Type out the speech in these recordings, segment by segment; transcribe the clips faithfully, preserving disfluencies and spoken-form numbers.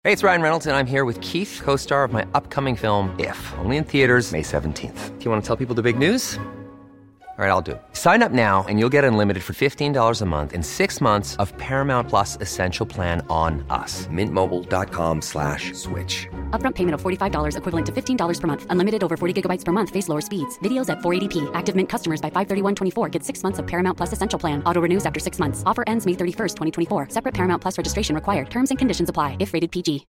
Hey, it's Ryan Reynolds, and I'm here with Keith, co-star of my upcoming film, If, only in theaters May seventeenth. Do you want to tell people the big news? All right, I'll do it. Sign up now and you'll get unlimited for fifteen dollars a month and six months of Paramount Plus Essential Plan on us. Mint Mobile dot com slash switch. Upfront payment of forty-five dollars equivalent to fifteen dollars per month. Unlimited over forty gigabytes per month. Face lower speeds. Videos at four eighty p. Active Mint customers by five thirty-one twenty-four get six months of Paramount Plus Essential Plan. Auto renews after six months. Offer ends May thirty-first, twenty twenty-four. Separate Paramount Plus registration required. Terms and conditions apply if rated P G.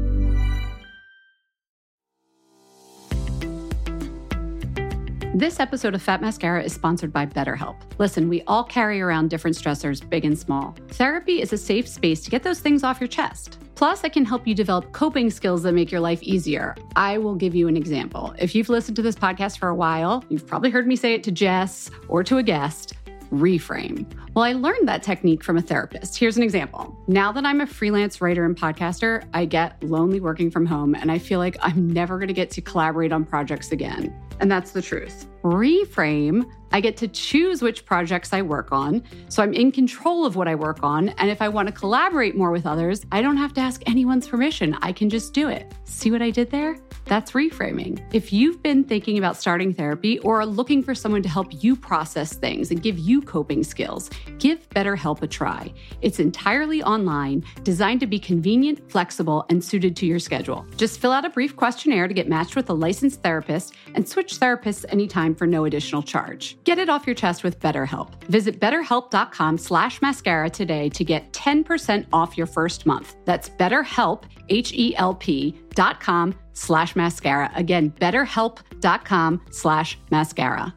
This episode of Fat Mascara is sponsored by BetterHelp. Listen, we all carry around different stressors, big and small. Therapy is a safe space to get those things off your chest. Plus, it can help you develop coping skills that make your life easier. I will give you an example. If you've listened to this podcast for a while, you've probably heard me say it to Jess or to a guest. Reframe. Well, I learned that technique from a therapist. Here's an example. Now that I'm a freelance writer and podcaster, I get lonely working from home, and I feel like I'm never going to get to collaborate on projects again. And that's the truth. Reframe, I get to choose which projects I work on, so I'm in control of what I work on, and if I want to collaborate more with others, I don't have to ask anyone's permission. I can just do it. See what I did there? That's reframing. If you've been thinking about starting therapy or are looking for someone to help you process things and give you coping skills, give BetterHelp a try. It's entirely online, designed to be convenient, flexible, and suited to your schedule. Just fill out a brief questionnaire to get matched with a licensed therapist and switch therapists anytime for no additional charge. Get it off your chest with BetterHelp. Visit betterhelp.com slash mascara today to get ten percent off your first month. That's BetterHelp, H-E-L-P dot com slash mascara. Again, betterhelp.com slash mascara.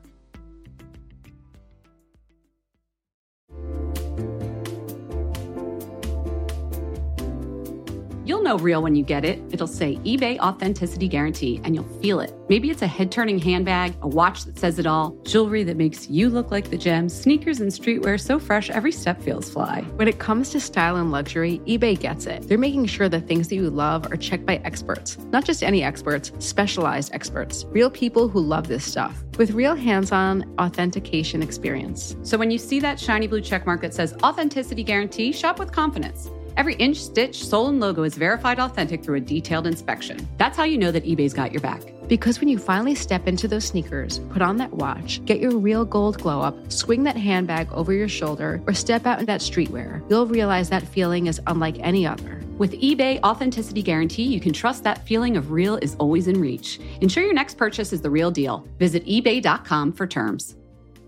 You'll know real when you get it. It'll say eBay Authenticity Guarantee, and you'll feel it. Maybe it's a head-turning handbag, a watch that says it all, jewelry that makes you look like the gem, sneakers and streetwear so fresh every step feels fly. When it comes to style and luxury, eBay gets it. They're making sure the things that you love are checked by experts. Not just any experts, specialized experts. Real people who love this stuff. With real hands-on authentication experience. So when you see that shiny blue checkmark that says Authenticity Guarantee, shop with confidence. Every inch, stitch, sole, and logo is verified authentic through a detailed inspection. That's how you know that eBay's got your back. Because when you finally step into those sneakers, put on that watch, get your real gold glow up, swing that handbag over your shoulder, or step out in that streetwear, you'll realize that feeling is unlike any other. With eBay Authenticity Guarantee, you can trust that feeling of real is always in reach. Ensure your next purchase is the real deal. Visit ebay dot com for terms.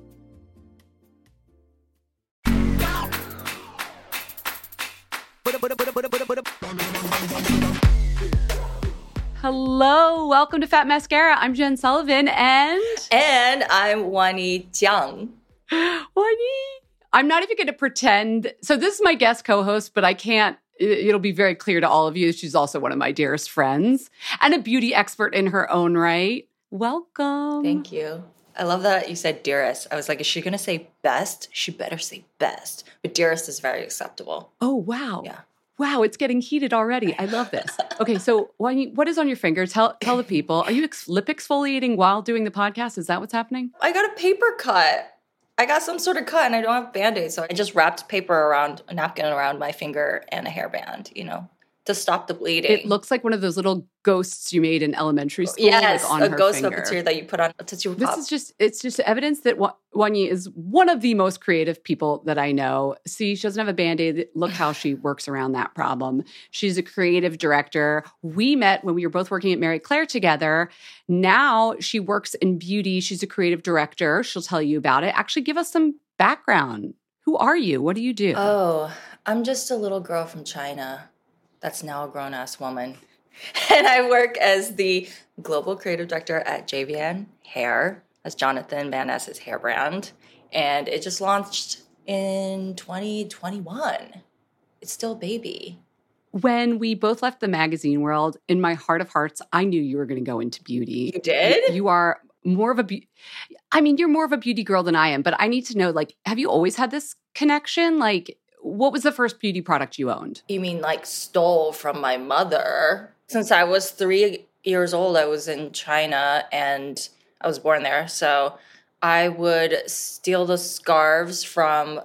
Hello, welcome to Fat Mascara. I'm Jen Sullivan and... And I'm Wani Jiang. Wani! I'm not even going to pretend. So this is my guest co-host, but I can't. It'll be very clear to all of you. She's also one of my dearest friends and a beauty expert in her own right. Welcome. Thank you. I love that you said dearest. I was like, is she going to say best? She better say best. But dearest is very acceptable. Oh, wow. Yeah. Wow, it's getting heated already. I love this. Okay, so Wani, what is on your finger? Tell tell the people. Are you ex- lip exfoliating while doing the podcast? Is that what's happening? I got a paper cut. I got some sort of cut and I don't have Band-Aids. So I just wrapped paper around, a napkin around my finger and a hairband, you know, to stop the bleeding. It looks like one of those little ghosts you made in elementary school. Yes, like on a her ghost finger. puppeteer that you put on a Tootsie Pop. This is just, it's just evidence that Wani is one of the most creative people that I know. See, she doesn't have a Band-Aid. Look how she works around that problem. She's a creative director. We met when we were both working at Mary Claire together. Now she works in beauty. She's a creative director. She'll tell you about it. Actually, give us some background. Who are you? What do you do? Oh, I'm just a little girl from China that's now a grown-ass woman. And I work as the global creative director at J V N Hair. That's Jonathan Van Ness's hair brand. And it just launched in twenty twenty-one. It's still a baby. When we both left the magazine world, in my heart of hearts, I knew you were going to go into beauty. You did? You are more of a be- I mean, you're more of a beauty girl than I am, but I need to know, like, have you always had this connection? Like, what was the first beauty product you owned? You mean like stole from my mother? Since I was three years old, I was in China and I was born there. So I would steal the scarves from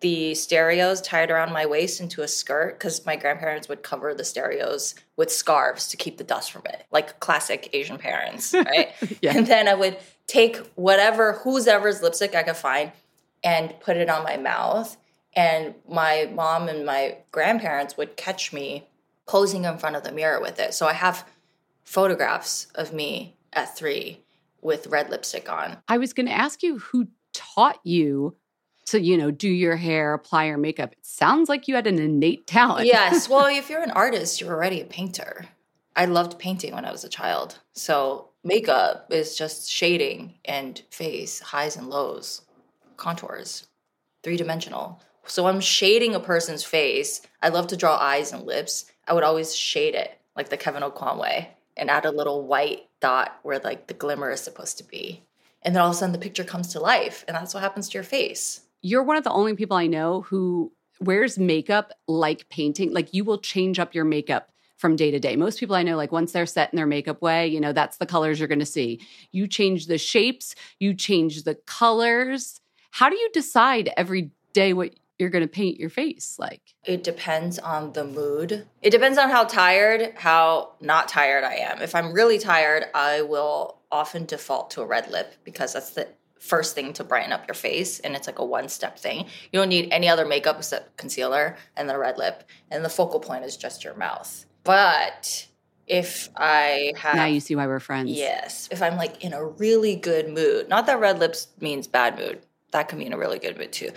the stereos tied around my waist into a skirt because my grandparents would cover the stereos with scarves to keep the dust from it, like classic Asian parents, right? Yeah. And then I would take whatever, whoever's lipstick I could find and put it on my mouth. And my mom and my grandparents would catch me posing in front of the mirror with it. So I have photographs of me at three with red lipstick on. I was going to ask you who taught you to, you know, do your hair, apply your makeup. It sounds like you had an innate talent. Yes. Well, if you're an artist, you're already a painter. I loved painting when I was a child. So makeup is just shading and face, highs and lows, contours, three-dimensional. So I'm shading a person's face. I love to draw eyes and lips. I would always shade it like the Kevin O'Quan way and add a little white dot where like the glimmer is supposed to be. And then all of a sudden the picture comes to life. And that's what happens to your face. You're one of the only people I know who wears makeup like painting. Like you will change up your makeup from day to day. Most people I know, like once they're set in their makeup way, you know, that's the colors you're going to see. You change the shapes, you change the colors. How do you decide every day what you're going to paint your face like? It depends on the mood. It depends on how tired, how not tired I am. If I'm really tired, I will often default to a red lip because that's the first thing to brighten up your face, and it's like a one-step thing. You don't need any other makeup except concealer and the red lip, and the focal point is just your mouth. But if I have... Now you see why we're friends. Yes. If I'm like in a really good mood, not that red lips means bad mood. That can mean a really good mood too.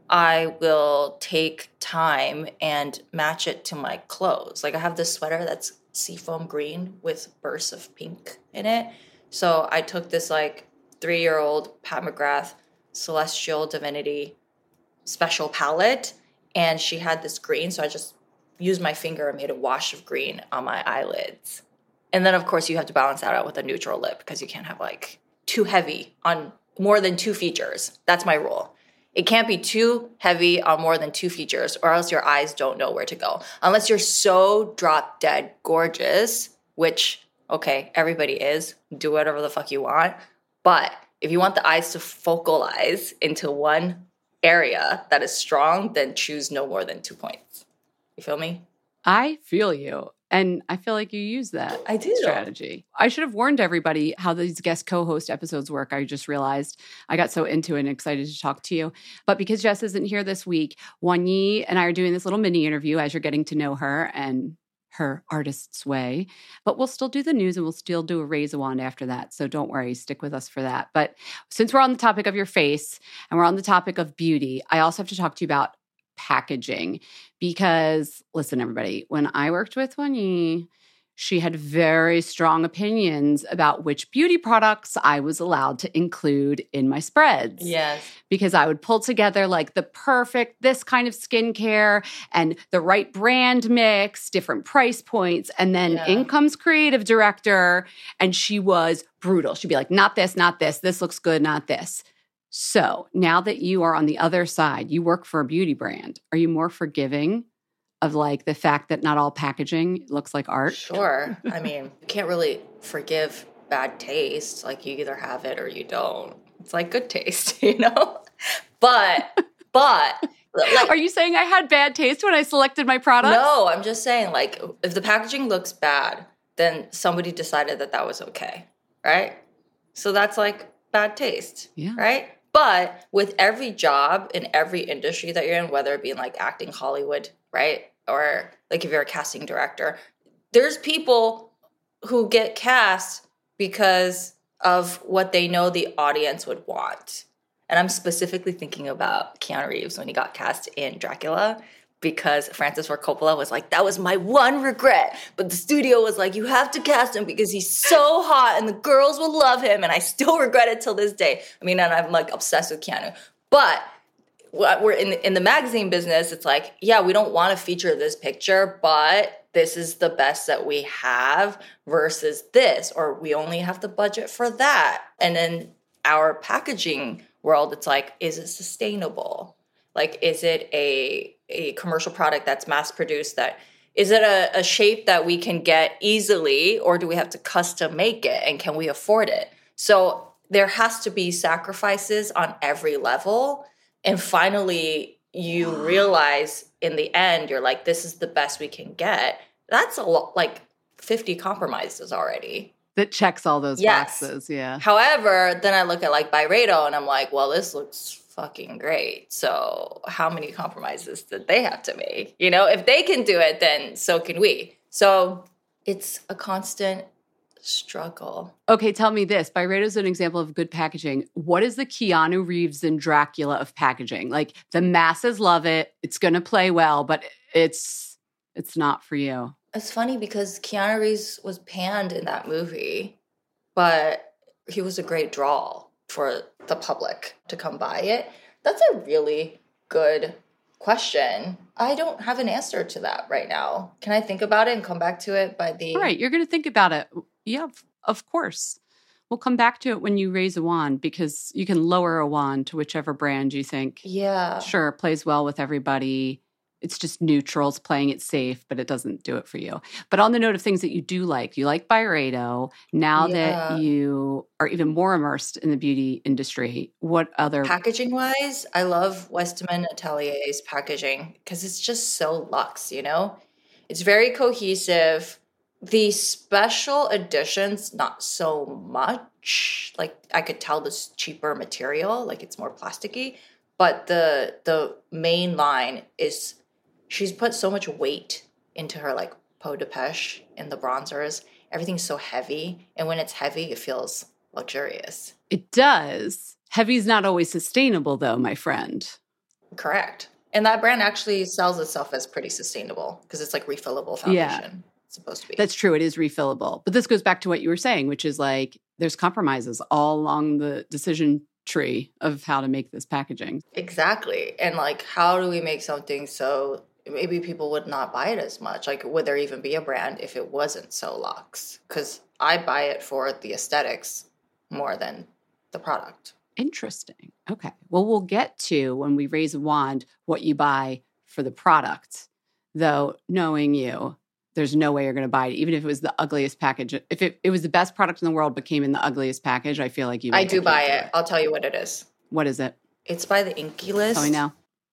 I will take time and match it to my clothes. Like I have this sweater that's seafoam green with bursts of pink in it. So I took this like three-year-old Pat McGrath Celestial Divinity special palette, and she had this green, so I just used my finger and made a wash of green on my eyelids. And then, of course, you have to balance that out with a neutral lip because you can't have like too heavy on more than two features. That's my rule. It can't be too heavy on more than two features or else your eyes don't know where to go. Unless you're so drop dead gorgeous, which, okay, everybody is. Do whatever the fuck you want. But if you want the eyes to focalize into one area that is strong, then choose no more than two points. You feel me? I feel you. And I feel like you use that I do. strategy. I should have warned everybody how these guest co-host episodes work. I just realized I got so into it and excited to talk to you. But because Jess isn't here this week, Wan Yi and I are doing this little mini interview as you're getting to know her and her artist's way. But we'll still do the news and we'll still do a raise a wand after that. So don't worry, stick with us for that. But since we're on the topic of your face and we're on the topic of beauty, I also have to talk to you about packaging because, listen, everybody, when I worked with Wan Yi, she had very strong opinions about which beauty products I was allowed to include in my spreads. Yes. Because I would pull together like the perfect, this kind of skincare and the right brand mix, different price points. And then yeah. in comes creative director and she was brutal. She'd be like, not this, not this. This looks good, not this. So now that you are on the other side, you work for a beauty brand. Are you more forgiving of like the fact that not all packaging looks like art? Sure. I mean, you can't really forgive bad taste. Like you either have it or you don't. It's like good taste, you know? But, but. Like, are you saying I had bad taste when I selected my products? No, I'm just saying like if the packaging looks bad, then somebody decided that that was okay, right? So that's like bad taste, yeah. right? But with every job in every industry that you're in, whether it be in like acting, Hollywood, right? Or like if you're a casting director, there's people who get cast because of what they know the audience would want. And I'm specifically thinking about Keanu Reeves when he got cast in Dracula because Francis Ford Coppola was like, that was my one regret. But the studio was like, you have to cast him because he's so hot and the girls will love him. And I still regret it till this day. I mean, and I'm like obsessed with Keanu. But we're in the, in the magazine business, it's like, yeah, we don't want to feature this picture, but this is the best that we have versus this, or we only have the budget for that. And in our packaging world, it's like, is it sustainable? Like, is it a a commercial product that's mass produced? That is it a, a shape that we can get easily, or do we have to custom make it? And can we afford it? So there has to be sacrifices on every level. And finally, you realize in the end, you're like, this is the best we can get. That's a lot, like fifty compromises already. That checks all those yes. boxes, yeah. However, then I look at like Byredo and I'm like, well, this looks fucking great. So how many compromises did they have to make? You know, if they can do it, then so can we. So it's a constant struggle. Okay, tell me this. Byredo's an example of good packaging. What is the Keanu Reeves and Dracula of packaging? Like, the masses love it. It's going to play well, but it's it's not for you. It's funny because Keanu Reeves was panned in that movie, but he was a great draw for the public to come buy it. That's a really good question. I don't have an answer to that right now. Can I think about it and come back to it by the... All right, you're going to think about it. Yeah, of course. We'll come back to it when you raise a wand because you can lower a wand to whichever brand you think. Yeah. Sure, it plays well with everybody. It's just neutral. It's playing it safe, but it doesn't do it for you. But on the note of things that you do like, you like Byredo. Now yeah. that you are even more immersed in the beauty industry, what other... Packaging-wise, I love Westman Atelier's packaging because it's just so luxe, you know? It's very cohesive. The special editions, not so much. Like, I could tell this cheaper material, like it's more plasticky. But the the main line is... She's put so much weight into her, like, peau de pêche in the bronzers. Everything's so heavy. And when it's heavy, it feels luxurious. It does. Heavy's not always sustainable, though, my friend. Correct. And that brand actually sells itself as pretty sustainable because it's, like, refillable foundation. Yeah. It's supposed to be. That's true. It is refillable. But this goes back to what you were saying, which is, like, there's compromises all along the decision tree of how to make this packaging. Exactly. And, like, how do we make something so... maybe people would not buy it as much. Like, would there even be a brand if it wasn't so luxe? Because I buy it for the aesthetics more than the product. Interesting. Okay. Well, we'll get to, when we raise a wand, what you buy for the product. Though, knowing you, there's no way you're going to buy it, even if it was the ugliest package. If it, it was the best product in the world but came in the ugliest package, I feel like you I do buy it. it. I'll tell you what it is. What is it? It's by the Inkey List. Tell me now.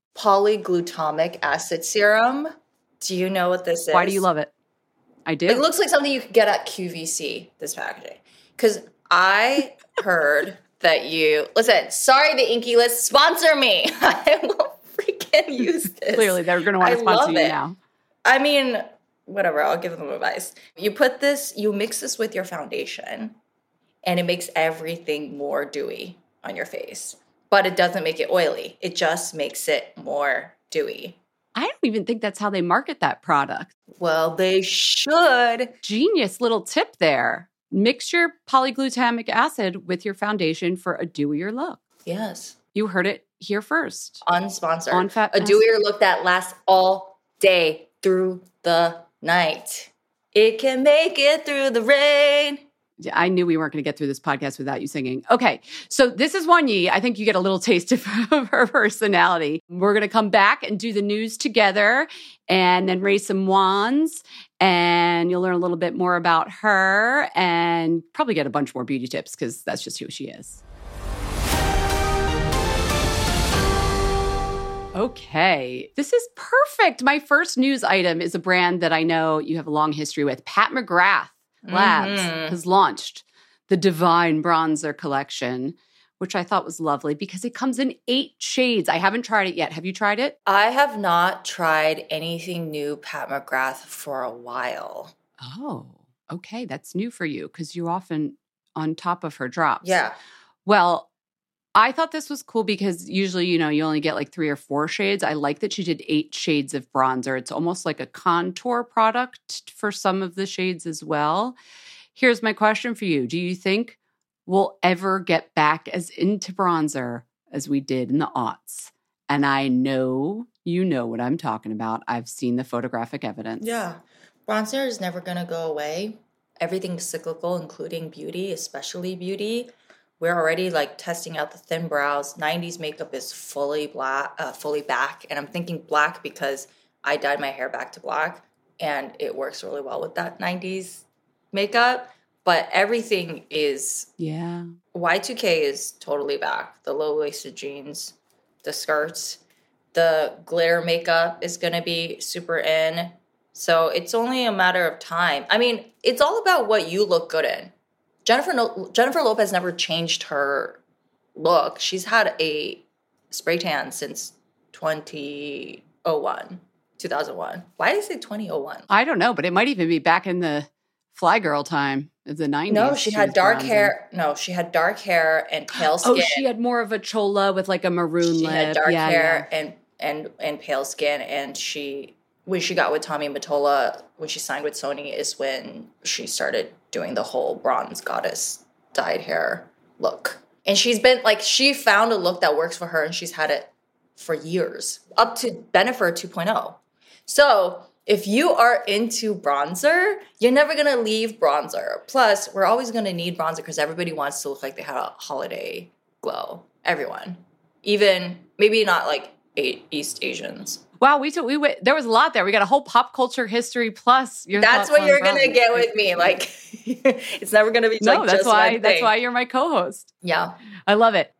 Polyglutamic acid serum. Do you know what this is? Why do you love it? I do. It looks like something you could get at Q V C, this packaging. Because I heard that you... Listen, sorry, the Inkey List, sponsor me. I will freaking use this. Clearly, they're going to want to sponsor you it. now. I mean, whatever. I'll give them advice. You put this... You mix this with your foundation, and it makes everything more dewy on your face. But it doesn't make it oily. It just makes it more dewy. I don't even think that's how they market that product. Well, they should. Genius little tip there. Mix your polyglutamic acid with your foundation for a dewier look. Yes. You heard it here first. Unsponsored. On Fat A dewier look that lasts all day through the night. It can make it through the rain. I knew we weren't going to get through this podcast without you singing. Okay, so this is Wonyi. I think you get a little taste of her personality. We're going to come back and do the news together and then raise some wands, and you'll learn a little bit more about her and probably get a bunch more beauty tips because that's just who she is. Okay, this is perfect. My first news item is a brand that I know you have a long history with. Pat McGrath Labs mm-hmm. has launched the Divine Bronzer Collection, which I thought was lovely because it comes in eight shades. I haven't tried it yet. Have you tried it? I have not tried anything new Pat McGrath for a while. Oh, okay. That's new for you because you're often on top of her drops. Yeah. Well, I thought this was cool because usually, you know, you only get like three or four shades. I like that she did eight shades of bronzer. It's almost like a contour product for some of the shades as well. Here's my question for you. Do you think we'll ever get back as into bronzer as we did in the aughts? And I know you know what I'm talking about. I've seen the photographic evidence. Yeah. Bronzer is never going to go away. Everything's cyclical, including beauty, especially beauty. We're already like testing out the thin brows. nineties makeup is fully black, uh, fully back. And I'm thinking black because I dyed my hair back to black and it works really well with that nineties makeup. But everything is, yeah. Y two K is totally back. The low-waisted jeans, the skirts. The glitter makeup is going to be super in. So it's only a matter of time. I mean, it's all about what you look good in. Jennifer no- Jennifer Lopez never changed her look. She's had a spray tan since twenty oh one, two thousand one. Why did I say twenty oh one? I don't know, but it might even be back in the Fly Girl time of the nineties. No, she, she had dark bronzing. hair. No, she had dark hair and pale skin. Oh, she had more of a chola with like a maroon she lip. She had dark yeah, hair yeah. and and and pale skin, and she when she got with Tommy Mottola, when she signed with Sony, is when she started doing the whole bronze goddess dyed hair look. And she's been like, she found a look that works for her, and she's had it for years, up to Bennifer two point oh. So if you are into bronzer, you're never going to leave bronzer. Plus, we're always going to need bronzer because everybody wants to look like they had a holiday glow. Everyone. Even, maybe not like East Asians. Wow, we took, we went, there was a lot there. We got a whole pop culture history plus your That's what you're going to get with me. Like, it's never going to be no, like that's just why, one thing. That's why you're my co-host. Yeah. I love it.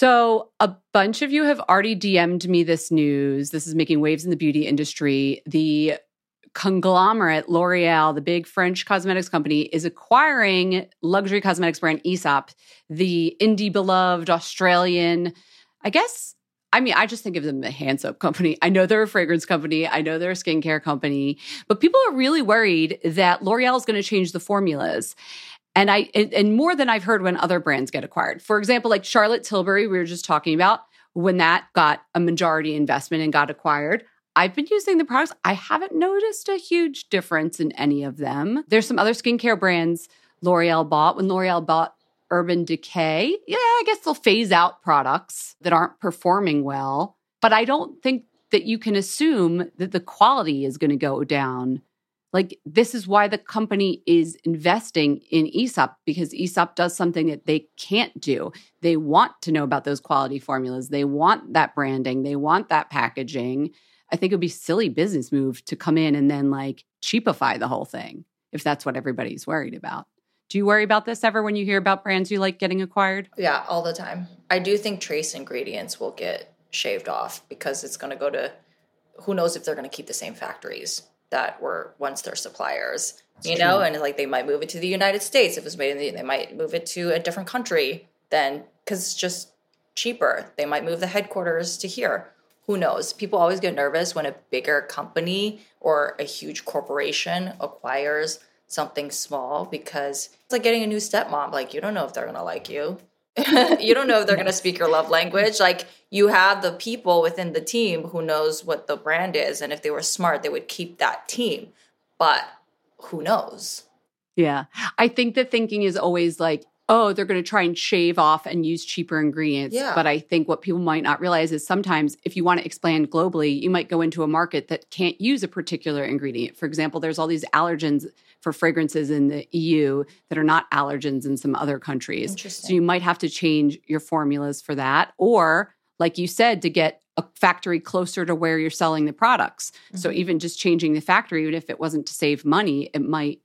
So a bunch of you have already D M'd me this news. This is making waves in the beauty industry. The conglomerate L'Oreal, the big French cosmetics company, is acquiring luxury cosmetics brand Aesop, the indie beloved Australian, I guess, I mean, I just think of them a hand soap company. I know they're a fragrance company. I know they're a skincare company. But people are really worried that L'Oreal is going to change the formulas. And I and, and more than I've heard when other brands get acquired. For example, like Charlotte Tilbury, we were just talking about, when that got a majority investment and got acquired. I've been using the products. I haven't noticed a huge difference in any of them. There's some other skincare brands L'Oreal bought. When L'Oreal bought Urban Decay, yeah, I guess they'll phase out products that aren't performing well. But I don't think that you can assume that the quality is going to go down. Like, this is why the company is investing in Aesop, because Aesop does something that they can't do. They want to know about those quality formulas. They want that branding. They want that packaging. I think it would be a silly business move to come in and then like cheapify the whole thing, if that's what everybody's worried about. Do you worry about this ever when you hear about brands you like getting acquired? Yeah, all the time. I do think trace ingredients will get shaved off because it's going to go to, who knows if they're going to keep the same factories that were once their suppliers, That's you know, true. And like they might move it to the United States. If it was made in the, they might move it to a different country then, because it's just cheaper. They might move the headquarters to here. Who knows? People always get nervous when a bigger company or a huge corporation acquires something small, because it's like getting a new stepmom. Like, you don't know if they're going to like you. You don't know if they're going to speak your love language. Like, you have the people within the team who knows what the brand is. And if they were smart, they would keep that team. But who knows? Yeah. I think the thinking is always like, oh, they're going to try and shave off and use cheaper ingredients. Yeah. But I think what people might not realize is sometimes if you want to expand globally, you might go into a market that can't use a particular ingredient. For example, there's all these allergens for fragrances in the E U that are not allergens in some other countries. So you might have to change your formulas for that. Or, like you said, to get a factory closer to where you're selling the products. Mm-hmm. So even just changing the factory, even if it wasn't to save money, it might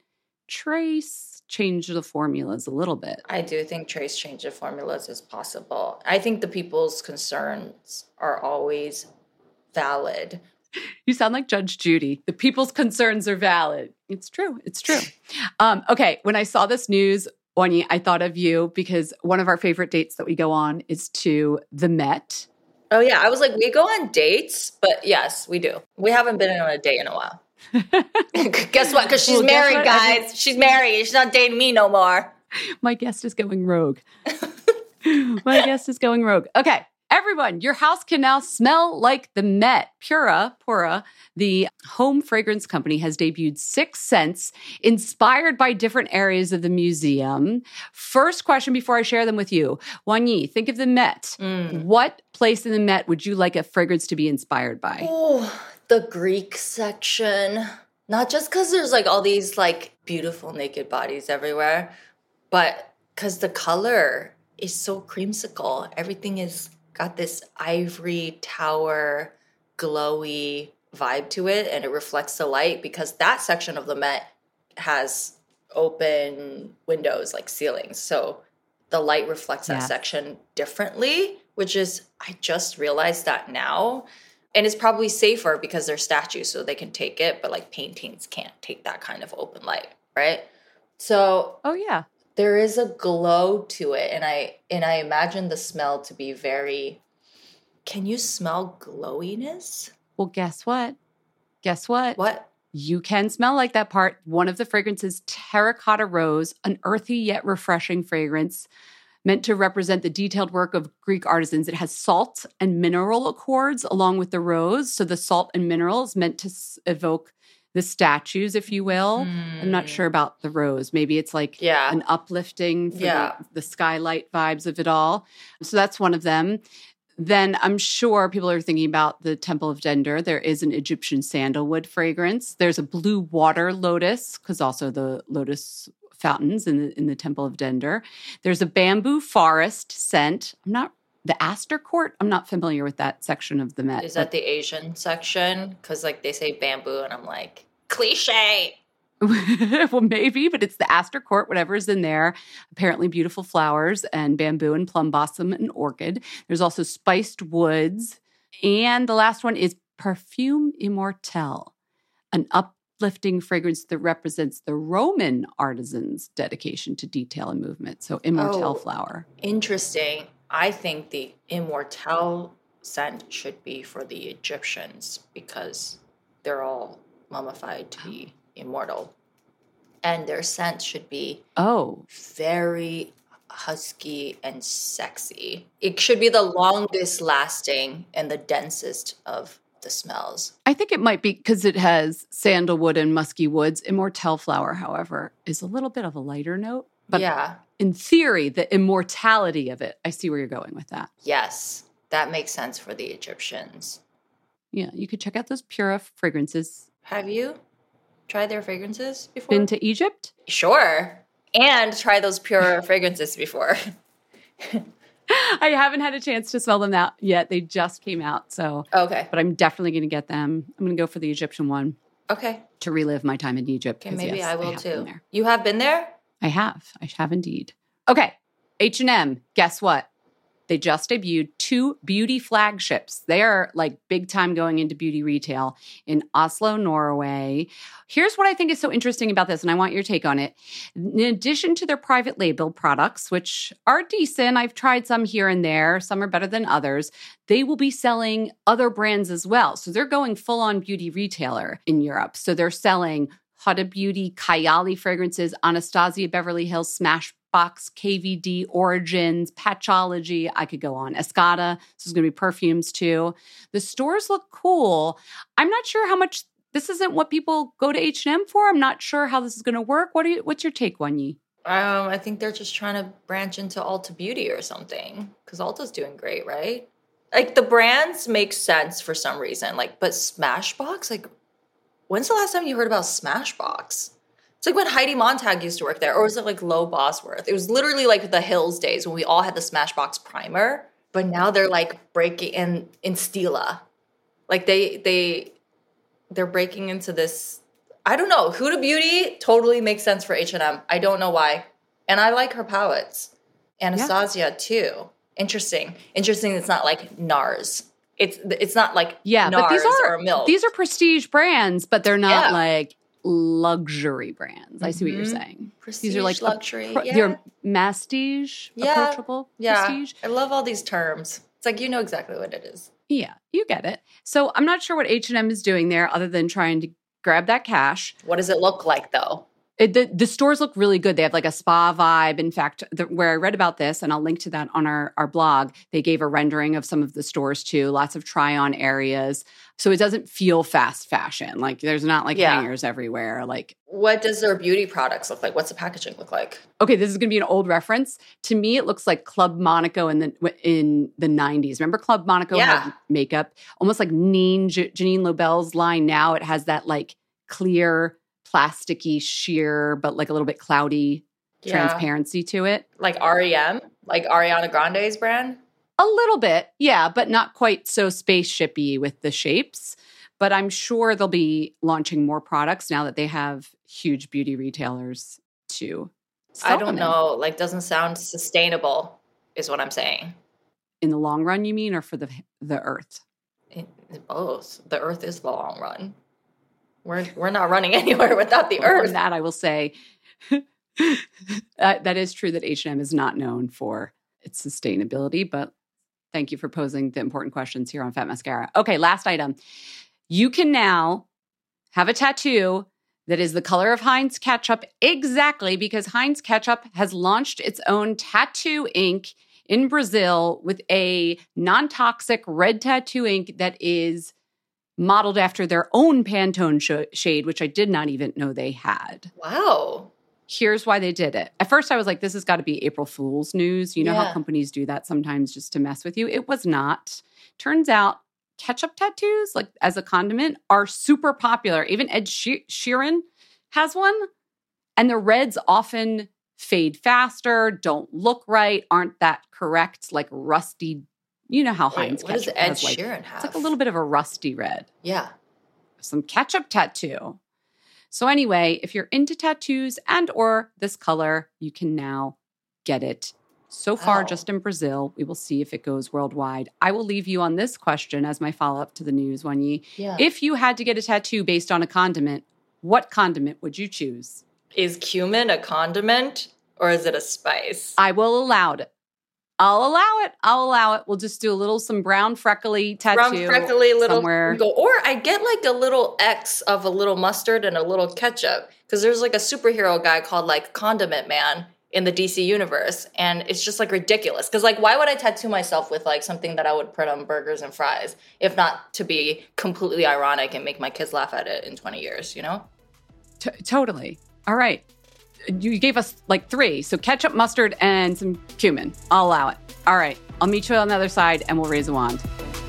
trace change the formulas a little bit. I do think trace change of formulas is possible. I think the people's concerns are always valid. You sound like Judge Judy. The people's concerns are valid. It's true. It's true. um, okay. When I saw this news, Wonyi, I thought of you because one of our favorite dates that we go on is to the Met. Oh, yeah. I was like, we go on dates, but yes, we do. We haven't been on a date in a while. Guess what? Because she's well, married, guys. Every- she's married. She's not dating me no more. My guest is going rogue. My guest is going rogue. Okay. Everyone, your house can now smell like the Met. Pura, Pura, the home fragrance company, has debuted six scents inspired by different areas of the museum. First question before I share them with you. Wonyi, think of the Met. Mm. What place in the Met would you like a fragrance to be inspired by? Oh, the Greek section. Not just because there's like all these like beautiful naked bodies everywhere, but because the color is so creamsicle. Everything is got this ivory tower, glowy vibe to it, and it reflects the light because that section of the Met has open windows, like ceilings. So the light reflects that yeah. section differently, which is, I just realized that now. And it's probably safer because they're statues, so they can take it, but like paintings can't take that kind of open light, right? So Oh, yeah. there is a glow to it, and I and I imagine the smell to be very. Can you smell glowiness? Well, guess what? Guess what? What? You can smell like that part. One of the fragrances, Terracotta Rose, an earthy yet refreshing fragrance meant to represent the detailed work of Greek artisans. It has salt and mineral accords along with the rose. So the salt and minerals meant to s- evoke the statues, if you will. Mm. I'm not sure about the rose. Maybe it's like yeah. an uplifting for yeah. the, the skylight vibes of it all. So that's one of them. Then I'm sure people are thinking about the Temple of Dendur. There is an Egyptian sandalwood fragrance. There's a blue water lotus, because also the lotus fountains in the, in the Temple of Dendur. There's a bamboo forest scent. I'm not, the Aster Court, I'm not familiar with that section of the Met. Is that the Asian section? Because like they say bamboo and I'm like, cliche. Well, maybe, but it's the Aster Court, whatever is in there. Apparently beautiful flowers and bamboo and plum blossom and orchid. There's also spiced woods. And the last one is Perfume Immortelle, an uplifting fragrance that represents the Roman artisans' dedication to detail and movement. So Immortelle oh, flower. Interesting. I think the Immortelle scent should be for the Egyptians because they're all mummified to be immortal, and their scent should be oh very husky and sexy. It should be the longest lasting and the densest of the smells. I think it might be because it has sandalwood and musky woods. Immortelle flower, however, is a little bit of a lighter note, but yeah, in theory, the immortality of it, I see where you're going with that. Yes, that makes sense for the Egyptians. Yeah, you could check out those Pura fragrances. Have you tried their fragrances before? Been to Egypt? Sure. And try those Pura fragrances before. I haven't had a chance to smell them out yet. They just came out, so. Okay. But I'm definitely going to get them. I'm going to go for the Egyptian one. Okay. To relive my time in Egypt. Okay, maybe yes, I will I too. You have been there? I have. I have indeed. Okay. H and M, guess what? They just debuted two beauty flagships. They are like big time going into beauty retail in Oslo, Norway. Here's what I think is so interesting about this, and I want your take on it. In addition to their private label products, which are decent, I've tried some here and there, some are better than others, they will be selling other brands as well. So they're going full on beauty retailer in Europe. So they're selling Huda Beauty, Kayali fragrances, Anastasia Beverly Hills, Smashbox, K V D, Origins, Patchology. I could go on. Escada. This is going to be perfumes too. The stores look cool. I'm not sure how much. This isn't what people go to H and M for. I'm not sure how this is going to work. What are you, what's your take, Wanyi? Um, I think they're just trying to branch into Ulta Beauty or something because Ulta's doing great, right? Like the brands make sense for some reason. Like, but Smashbox, like. When's the last time you heard about Smashbox? It's like when Heidi Montag used to work there, or was it like Lo Bosworth? It was literally like the Hills days when we all had the Smashbox primer, but now they're like breaking in in Stila. Like they they they're breaking into this. I don't know. Huda Beauty totally makes sense for H and M. I don't know why, and I like her palettes. Anastasia yeah. too. Interesting. Interesting. It's not like NARS. It's it's not like yeah, NARS but these are or Milk. These are prestige brands, but they're not yeah. like luxury brands. Mm-hmm. I see what you're saying. Prestige, these are like luxury. Appro- yeah. They're mastige, yeah. approachable, yeah. prestige. I love all these terms. It's like you know exactly what it is. Yeah, you get it. So I'm not sure what H and M is doing there other than trying to grab that cash. What does it look like though? It, the, the stores look really good. They have like a spa vibe. In fact, the, where I read about this, and I'll link to that on our, our blog, they gave a rendering of some of the stores too, lots of try-on areas. So it doesn't feel fast fashion. Like there's not like yeah. hangers everywhere. Like, what does their beauty products look like? What's the packaging look like? Okay, this is going to be an old reference. To me, it looks like Club Monaco in the in the nineties. Remember Club Monaco yeah. had makeup? Almost like Neen, J- Janine Lobel's line now. It has that like clear, plasticky, sheer, but like a little bit cloudy yeah. transparency to it. Like R E M? Like Ariana Grande's brand? A little bit, yeah, but not quite so spaceshipy with the shapes. But I'm sure they'll be launching more products now that they have huge beauty retailers to sell I don't know. Like, doesn't sound sustainable is what I'm saying. In the long run, you mean, or for the the earth? It, it both. The Earth is the long run. We're we're not running anywhere without the Earth. On that, I will say uh, that is true that H and M is not known for its sustainability, but thank you for posing the important questions here on Fat Mascara. Okay, last item. You can now have a tattoo that is the color of Heinz ketchup exactly because Heinz ketchup has launched its own tattoo ink in Brazil with a non-toxic red tattoo ink that is modeled after their own Pantone sh- shade, which I did not even know they had. Wow. Here's why they did it. At first, I was like, this has got to be April Fool's news. You know Yeah. how companies do that sometimes just to mess with you? It was not. Turns out ketchup tattoos, like as a condiment, are super popular. Even Ed She- Sheeran has one. And the reds often fade faster, don't look right, aren't that correct, like rusty. You know how Wait, Heinz what does ketchup Ed has like, Sheeran have? it's like a little bit of a rusty red. Yeah. Some ketchup tattoo. So anyway, if you're into tattoos and or this color, you can now get it. So far, Wow. just in Brazil. We will see if it goes worldwide. I will leave you on this question as my follow-up to the news, Wenyi. Yeah. If you had to get a tattoo based on a condiment, what condiment would you choose? Is cumin a condiment or is it a spice? I will allow it. I'll allow it. I'll allow it. We'll just do a little, some brown freckly tattoo Brown freckly little somewhere. Go, or I get like a little X of a little mustard and a little ketchup because there's like a superhero guy called like Condiment Man in the D C universe, and it's just like ridiculous because like why would I tattoo myself with like something that I would put on burgers and fries if not to be completely ironic and make my kids laugh at it in twenty years, you know? T- totally. All right. You gave us like three. So ketchup, mustard, and some cumin. I'll allow it. All right. I'll meet you on the other side and we'll raise a wand.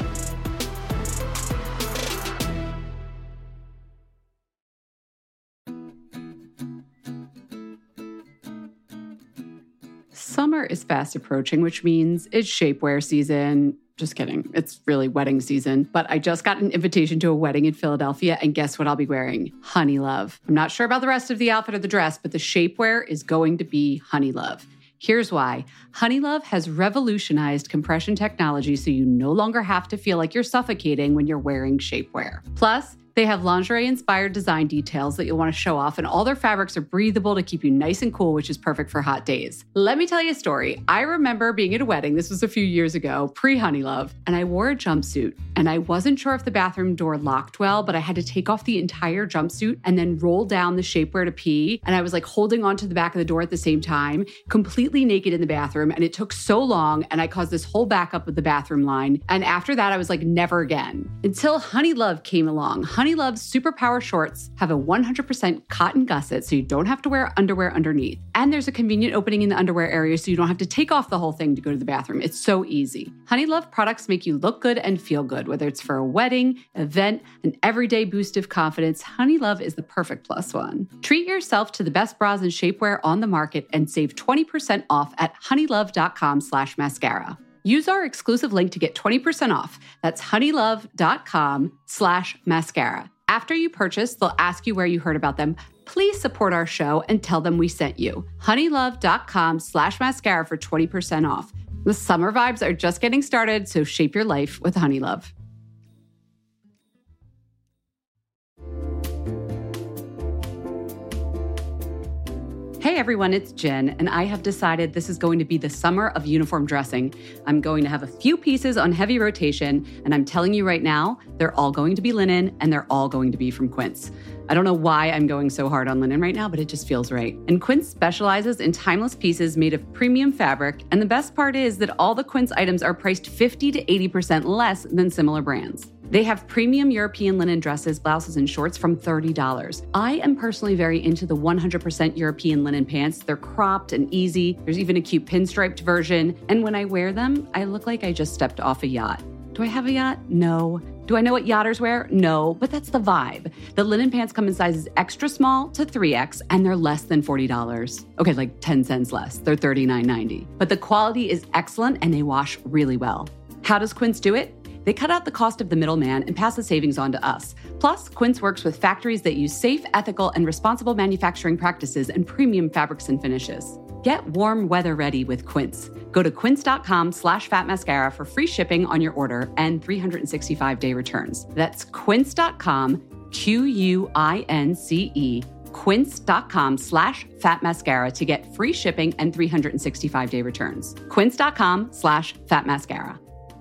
Summer is fast approaching, which means it's shapewear season. Just kidding. It's really wedding season. But I just got an invitation to a wedding in Philadelphia, and guess what I'll be wearing? Honey Love. I'm not sure about the rest of the outfit or the dress, but the shapewear is going to be Honey Love. Here's why. Honey Love has revolutionized compression technology so you no longer have to feel like you're suffocating when you're wearing shapewear. Plus, they have lingerie-inspired design details that you'll want to show off, and all their fabrics are breathable to keep you nice and cool, which is perfect for hot days. Let me tell you a story. I remember being at a wedding, this was a few years ago, pre-Honey Love, and I wore a jumpsuit, and I wasn't sure if the bathroom door locked well, but I had to take off the entire jumpsuit and then roll down the shapewear to pee, and I was like holding onto the back of the door at the same time, completely naked in the bathroom, and it took so long, and I caused this whole backup of the bathroom line, and after that, I was like, never again. Until Honey Love came along. Honey Love's Superpower shorts have a one hundred percent cotton gusset, so you don't have to wear underwear underneath. And there's a convenient opening in the underwear area, so you don't have to take off the whole thing to go to the bathroom. It's so easy. Honey Love products make you look good and feel good, whether it's for a wedding, event, an everyday boost of confidence. Honey Love is the perfect plus one. Treat yourself to the best bras and shapewear on the market and save twenty percent off at honeylove.com slash mascara. Use our exclusive link to get twenty percent off. That's honeylove.com slash mascara. After you purchase, they'll ask you where you heard about them. Please support our show and tell them we sent you. honeylove.com slash mascara for twenty percent off. The summer vibes are just getting started, so shape your life with Honey Love. Hey everyone, it's Jen, and I have decided this is going to be the summer of uniform dressing. I'm going to have a few pieces on heavy rotation, and I'm telling you right now, they're all going to be linen, and they're all going to be from Quince. I don't know why I'm going so hard on linen right now, but it just feels right. And Quince specializes in timeless pieces made of premium fabric, and the best part is that all the Quince items are priced fifty to eighty percent less than similar brands. They have premium European linen dresses, blouses, and shorts from thirty dollars. I am personally very into the one hundred percent European linen pants. They're cropped and easy. There's even a cute pinstriped version. And when I wear them, I look like I just stepped off a yacht. Do I have a yacht? No. Do I know what yachters wear? No, but that's the vibe. The linen pants come in sizes extra small to three X, and they're less than forty dollars. Okay, like ten cents less. They're thirty-nine ninety. But the quality is excellent, and they wash really well. How does Quince do it? They cut out the cost of the middleman and pass the savings on to us. Plus, Quince works with factories that use safe, ethical, and responsible manufacturing practices and premium fabrics and finishes. Get warm weather ready with Quince. Go to quince.com slash fat mascara for free shipping on your order and three sixty-five day returns. That's quince.com, Q U I N C E, quince.com slash fat mascara to get free shipping and three sixty-five day returns. Quince.com slash fat mascara.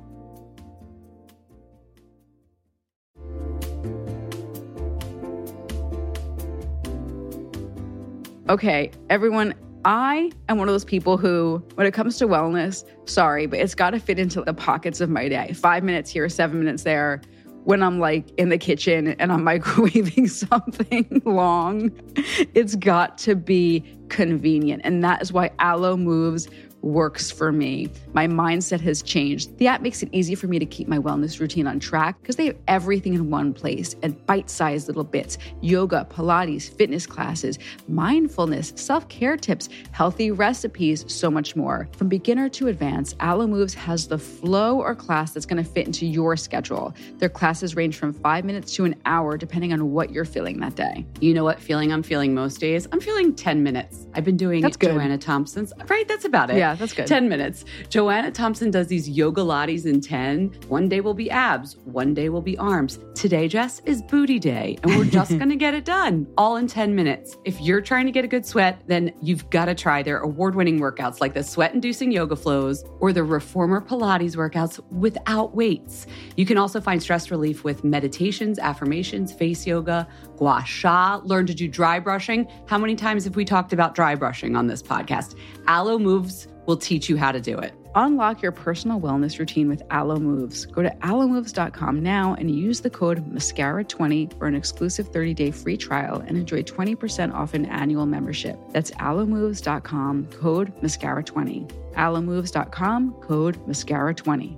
Okay, everyone, I am one of those people who, when it comes to wellness, sorry, but it's got to fit into the pockets of my day. Five minutes here, seven minutes there. When I'm like in the kitchen and I'm microwaving something long, it's got to be convenient. And that is why Alo Moves works for me. My mindset has changed. The app makes it easy for me to keep my wellness routine on track because they have everything in one place and bite-sized little bits: yoga, Pilates, fitness classes, mindfulness, self-care tips, healthy recipes, so much more. From beginner to advanced, Alo Moves has the flow or class that's going to fit into your schedule. Their classes range from five minutes to an hour, depending on what you're feeling that day. You know what feeling I'm feeling most days? I'm feeling ten minutes. I've been doing That's good. Joanna Thompson's, right? That's about it. Yeah, that's good. ten minutes. Joanna Thompson does these yoga lattes in ten. One day will be abs. One day will be arms. Today, Jess, is booty day. And we're just going to get it done all in ten minutes. If you're trying to get a good sweat, then you've got to try their award-winning workouts like the sweat-inducing yoga flows or the reformer Pilates workouts without weights. You can also find stress relief with meditations, affirmations, face yoga, gua sha, learn to do dry brushing. How many times have we talked about dry brushing on this podcast? Alo Moves will teach you how to do it. Unlock your personal wellness routine with Alo Moves. Go to alo moves dot com now and use the code mascara twenty for an exclusive thirty day free trial and enjoy twenty percent off an annual membership. That's alo moves dot com, code mascara twenty. alo moves dot com, code mascara twenty.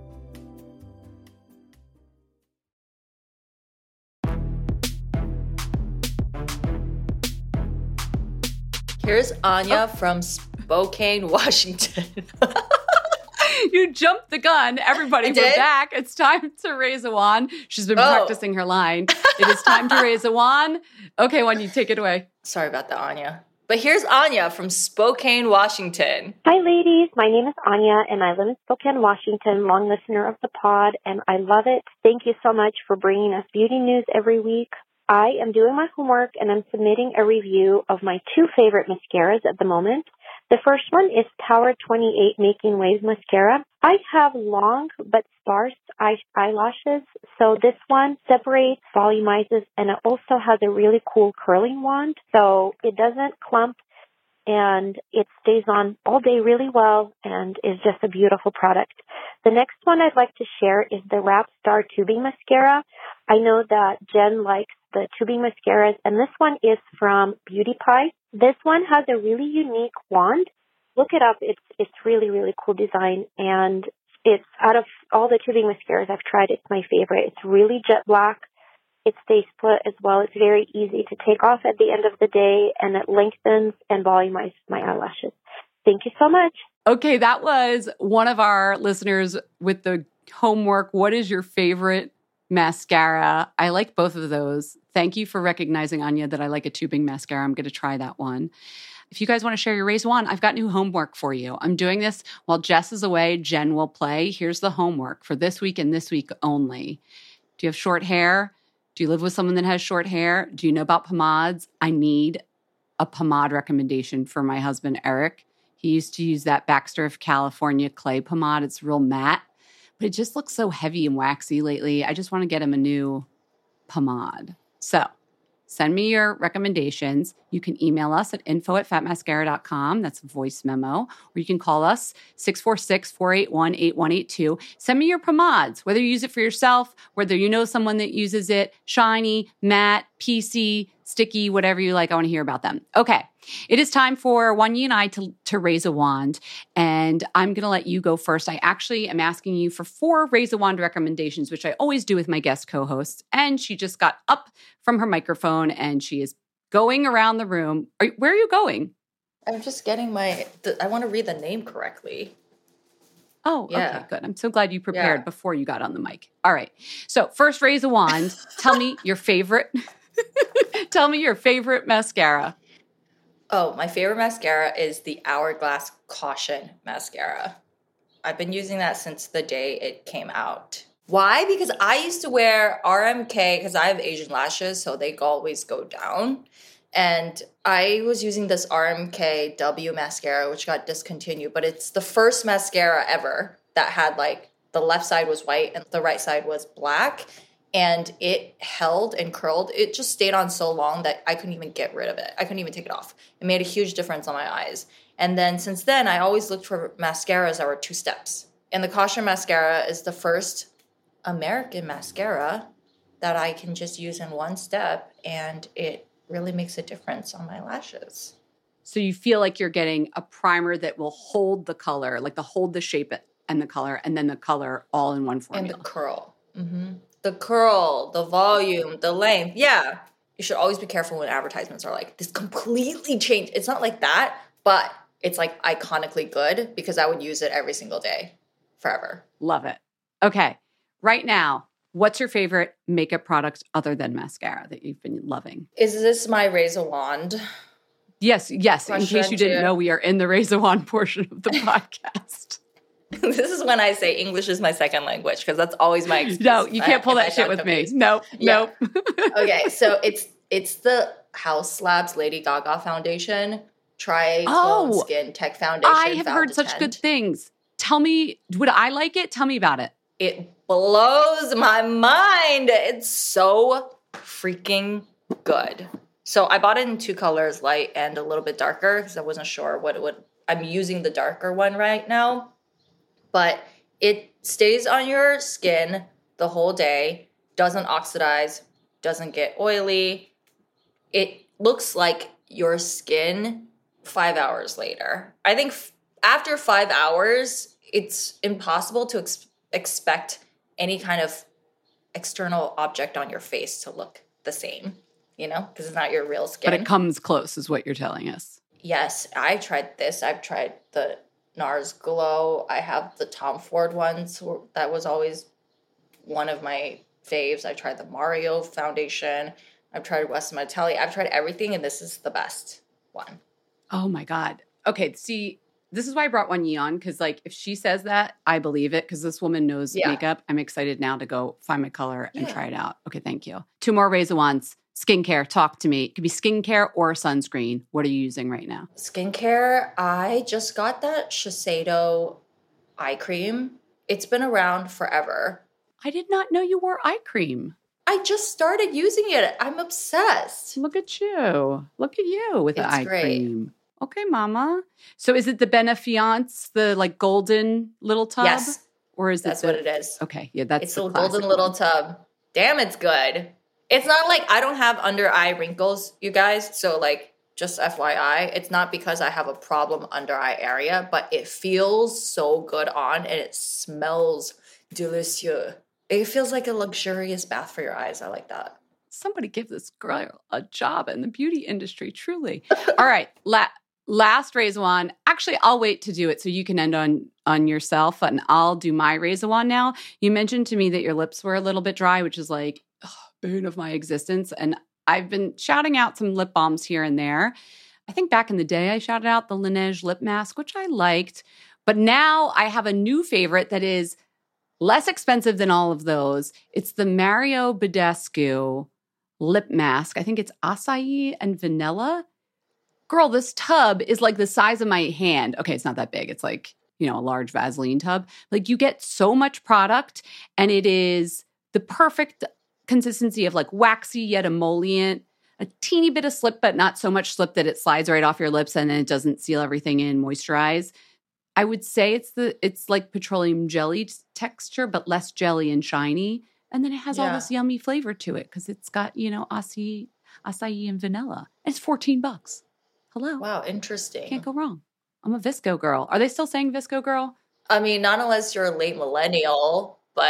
Here's Anya oh. from Spokane, Washington. You jumped the gun. Everybody, we're back. It's time to raise a wand. She's been oh. practicing her line. It is time to raise a wand. Okay, Wand, you take it away. Sorry about that, Anya. But here's Anya from Spokane, Washington. Hi, ladies. My name is Anya, and I live in Spokane, Washington, long listener of the pod, and I love it. Thank you so much for bringing us beauty news every week. I am doing my homework, and I'm submitting a review of my two favorite mascaras at the moment. The first one is Tower twenty-eight Making Waves Mascara. I have long but sparse eye- eyelashes, so this one separates, volumizes, and it also has a really cool curling wand, so it doesn't clump, and it stays on all day really well and is just a beautiful product. The next one I'd like to share is the Wrap Star Tubing Mascara. I know that Jen likes the tubing mascaras, and this one is from Beauty Pie. This one has a really unique wand. Look it up. It's it's really, really cool design, and it's out of all the tubing mascaras I've tried, it's my favorite. It's really jet black. It stays put as well. It's very easy to take off at the end of the day, and it lengthens and volumizes my eyelashes. Thank you so much. Okay, that was one of our listeners with the homework. What is your favorite mascara? I like both of those. Thank you for recognizing, Anya, that I like a tubing mascara. I'm going to try that one. If you guys want to share your raise one, I've got new homework for you. I'm doing this while Jess is away. Jen will play. Here's the homework for this week and this week only. Do you have short hair? Do you live with someone that has short hair? Do you know about pomades? I need a pomade recommendation for my husband, Eric. He used to use that Baxter of California clay pomade. It's real matte, but it just looks so heavy and waxy lately. I just want to get him a new pomade. So send me your recommendations. You can email us at info at fat mascara dot com. That's a voice memo. Or you can call us six four six, four eight one, eight one eight two. Send me your pomades, whether you use it for yourself, whether you know someone that uses it, shiny, matte, P C, sticky, whatever you like. I want to hear about them. Okay. It is time for Wanya and I to, to raise a wand, and I'm going to let you go first. I actually am asking you for four raise a wand recommendations, which I always do with my guest co-hosts, and she just got up from her microphone, and she is going around the room. Are, where are you going? I'm just getting my, the, I want to read the name correctly. Oh, yeah. Okay, good. I'm so glad you prepared yeah. before you got on the mic. All right. So first raise a wand. Tell me your favorite, tell me your favorite mascara. Oh, my favorite mascara is the Hourglass Caution Mascara. I've been using that since the day it came out. Why? Because I used to wear R M K because I have Asian lashes, so they always go down. And I was using this R M K W mascara, which got discontinued, but it's the first mascara ever that had like the left side was white and the right side was black. And it held and curled. It just stayed on so long that I couldn't even get rid of it. I couldn't even take it off. It made a huge difference on my eyes. And then since then, I always looked for mascaras that were two steps. And the Caution Mascara is the first American mascara that I can just use in one step, and it really makes a difference on my lashes. So you feel like you're getting a primer that will hold the color, like the hold the shape and the color, and then the color all in one formula. And the curl. Mm-hmm. The curl, the volume, the length. Yeah. You should always be careful when advertisements are like, this completely changed. It's not like that, but it's like iconically good because I would use it every single day forever. Love it. Okay. Right now, what's your favorite makeup product other than mascara that you've been loving? Is this my Razor Wand? Yes, yes. Question in case you didn't two. know, we are in the Razor Wand portion of the podcast. This is when I say English is my second language because that's always my excuse. No, you can't pull if I that shit sound with me. confused. Nope, Yeah. nope. Okay, so it's it's the House Labs Lady Gaga foundation, Tri-Tone Oh, Skin Tech Foundation. I have heard such Fountain. good things. Tell me, would I like it? Tell me about it. It blows my mind. It's so freaking good. So I bought it in two colors, light and a little bit darker, because I wasn't sure what it would. I'm using the darker one right now, but it stays on your skin the whole day, doesn't oxidize, doesn't get oily. It looks like your skin five hours later. I think f- after five hours, it's impossible to ex- expect any kind of external object on your face to look the same, you know, because it's not your real skin. But it comes close is what you're telling us. Yes, I tried this. I've tried the NARS Glow. I have the Tom Ford ones. That was always one of my faves. I tried the Mario foundation. I've tried West Martelli. I've tried everything, and this is the best one. Oh my God. Okay, see, this is why I brought Wan Yi on, because like if she says that, I believe it, because this woman knows Yeah. makeup. I'm excited now to go find my color and Yeah. try it out. Okay, thank you. Two more Razor Wands. Skincare, talk to me. It could be skincare or sunscreen. What are you using right now? Skincare, I just got that Shiseido eye cream. It's been around forever. I did not know you wore eye cream. I just started using it. I'm obsessed. Look at you. Look at you with the It's eye great. cream. Okay, mama. So is it the Benefiance, the like golden little tub? Yes, Or is that's it the, what it is. Okay, yeah, that's It's the a golden classic little one. tub. Damn, it's good. It's not like I don't have under eye wrinkles, you guys. So like, just F Y I, it's not because I have a problem under eye area, but it feels so good on and it smells delicious. It feels like a luxurious bath for your eyes. I like that. Somebody give this girl a job in the beauty industry, truly. All right, la- last Razor Wand. Actually, I'll wait to do it so you can end on on yourself, and I'll do my Razor Wand now. You mentioned to me that your lips were a little bit dry, which is like ugh, bane of my existence, and I've been shouting out some lip balms here and there. I think back in the day, I shouted out the Laneige lip mask, which I liked, but now I have a new favorite that is less expensive than all of those. It's the Mario Badescu lip mask. I think it's acai and vanilla. Girl, this tub is like the size of my hand. Okay, it's not that big. It's like, you know, a large Vaseline tub. Like you get so much product and it is the perfect consistency of like waxy yet emollient, a teeny bit of slip, but not so much slip that it slides right off your lips and then it doesn't seal everything in, moisturize. I would say it's the it's like petroleum jelly texture, but less jelly and shiny. And then it has all Yeah. this yummy flavor to it because it's got, you know, acai, acai and vanilla. And it's fourteen bucks. Hello. Wow, interesting. Can't go wrong. I'm a Visco girl. Are they still saying Visco girl? I mean, not unless you're a late millennial, but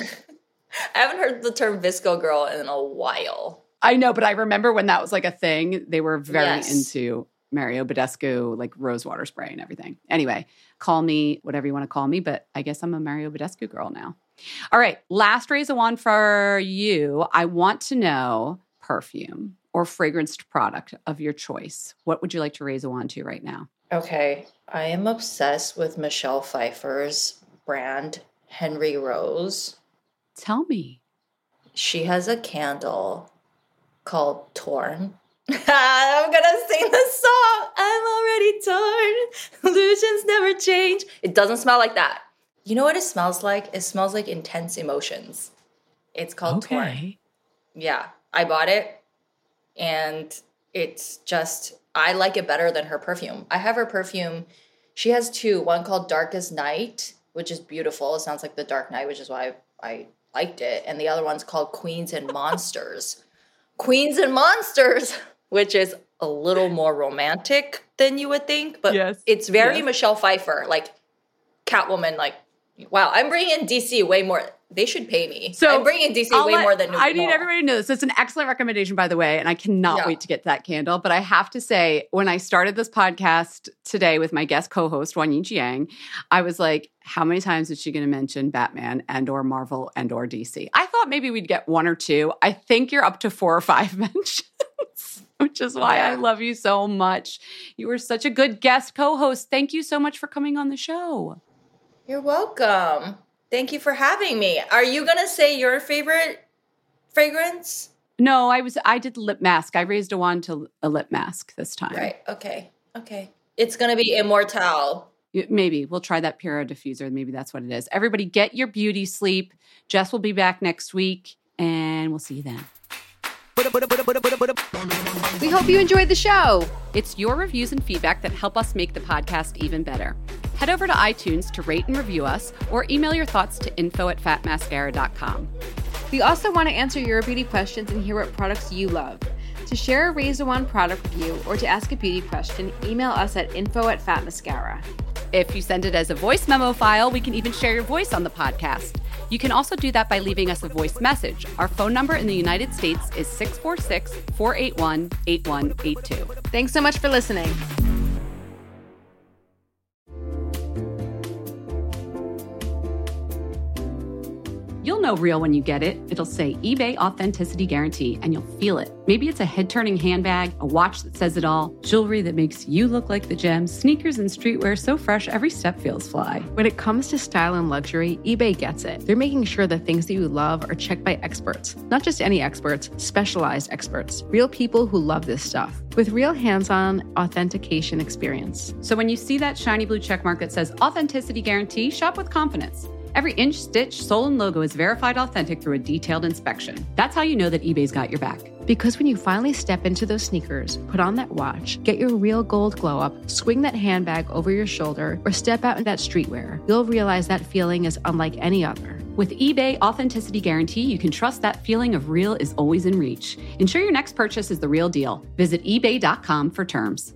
I haven't heard the term Visco girl in a while. I know, but I remember when that was like a thing. They were very Yes. into Mario Badescu, like rose water spray and everything. Anyway, call me whatever you want to call me, but I guess I'm a Mario Badescu girl now. All right, last Razor Wand for you. I want to know perfume. or fragranced product of your choice, what would you like to raise a wand to right now? Okay, I am obsessed with Michelle Pfeiffer's brand, Henry Rose. Tell me. She has a candle called Torn. I'm gonna sing the song. I'm already torn. Illusions never change. It doesn't smell like that. You know what it smells like? It smells like intense emotions. It's called Okay. Torn. Yeah, I bought it, and it's just, I like it better than her perfume. I have her perfume. She has two, one called Darkest Night, which is beautiful. It sounds like The Dark Knight, which is why I, I liked it. And the other one's called Queens and Monsters. Queens and Monsters, which is a little more romantic than you would think. But Yes. it's very Yes. Michelle Pfeiffer, like Catwoman, like, wow, I'm bringing in D C way more. They should pay me. So I'm bringing D C I'll way let- more than New I need York. everybody to know this. It's an excellent recommendation, by the way, and I cannot Yeah. wait to get that candle. But I have to say, when I started this podcast today with my guest co-host, Wanyi Jiang, I was like, how many times is she going to mention Batman and or Marvel and or D C? I thought maybe we'd get one or two. I think you're up to four or five mentions, which is why Yeah. I love you so much. You were such a good guest co-host. Thank you so much for coming on the show. You're welcome. Thank you for having me. Are you going to say your favorite fragrance? No, I was I did lip mask. I raised a wand to a lip mask this time. Right. Okay. Okay. It's going to be Immortelle. Y- Maybe we'll try that Pura diffuser. Maybe that's what it is. Everybody get your beauty sleep. Jess will be back next week and we'll see you then. We hope you enjoyed the show. It's your reviews and feedback that help us make the podcast even better. Head over to iTunes to rate and review us or email your thoughts to info at fat mascara dot com. We also want to answer your beauty questions and hear what products you love. To share a Raise a Wand product review or to ask a beauty question, email us at info at fat mascara. If you send it as a voice memo file, we can even share your voice on the podcast. You can also do that by leaving us a voice message. Our phone number in the United States is six four six, four eight one, eight one eight two. Thanks so much for listening. You'll know real when you get it. It'll say eBay Authenticity Guarantee, and you'll feel it. Maybe it's a head-turning handbag, a watch that says it all, jewelry that makes you look like the gem, sneakers and streetwear so fresh every step feels fly. When it comes to style and luxury, eBay gets it. They're making sure the things that you love are checked by experts. Not just any experts, specialized experts. Real people who love this stuff. With real hands-on authentication experience. So when you see that shiny blue check mark that says Authenticity Guarantee, shop with confidence. Every inch, stitch, sole, and logo is verified authentic through a detailed inspection. That's how you know that eBay's got your back. Because when you finally step into those sneakers, put on that watch, get your real gold glow up, swing that handbag over your shoulder, or step out in that streetwear, you'll realize that feeling is unlike any other. With eBay Authenticity Guarantee, you can trust that feeling of real is always in reach. Ensure your next purchase is the real deal. Visit ebay dot com for terms.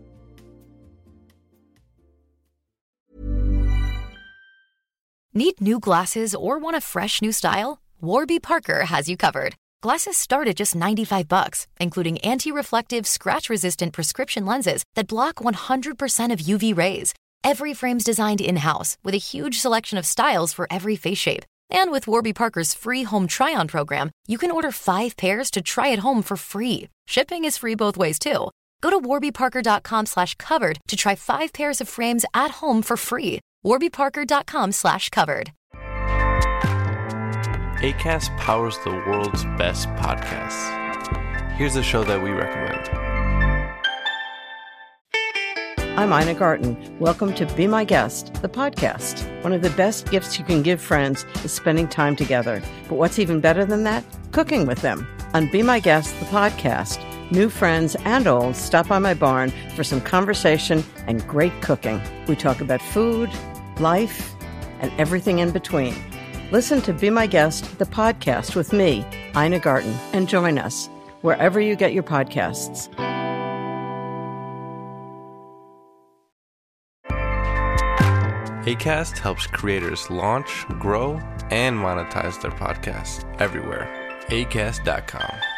Need new glasses or want a fresh new style? Warby Parker has you covered. Glasses start at just ninety-five bucks, including anti-reflective, scratch-resistant prescription lenses that block one hundred percent of U V rays. Every frame's designed in-house with a huge selection of styles for every face shape. And with Warby Parker's free home try-on program, you can order five pairs to try at home for free. Shipping is free both ways, too. Go to warby parker dot com slash covered to try five pairs of frames at home for free. warby parker dot com slash covered. Acast powers the world's best podcasts. Here's a show that we recommend. I'm Ina Garten. Welcome to Be My Guest, the podcast. One of the best gifts you can give friends is spending time together. But what's even better than that? Cooking with them. On Be My Guest, the podcast, new friends and old stop by my barn for some conversation and great cooking. We talk about food, life, and everything in between. Listen to Be My Guest, the podcast with me, Ina Garten, and join us wherever you get your podcasts. Acast helps creators launch, grow, and monetize their podcasts everywhere. acast dot com.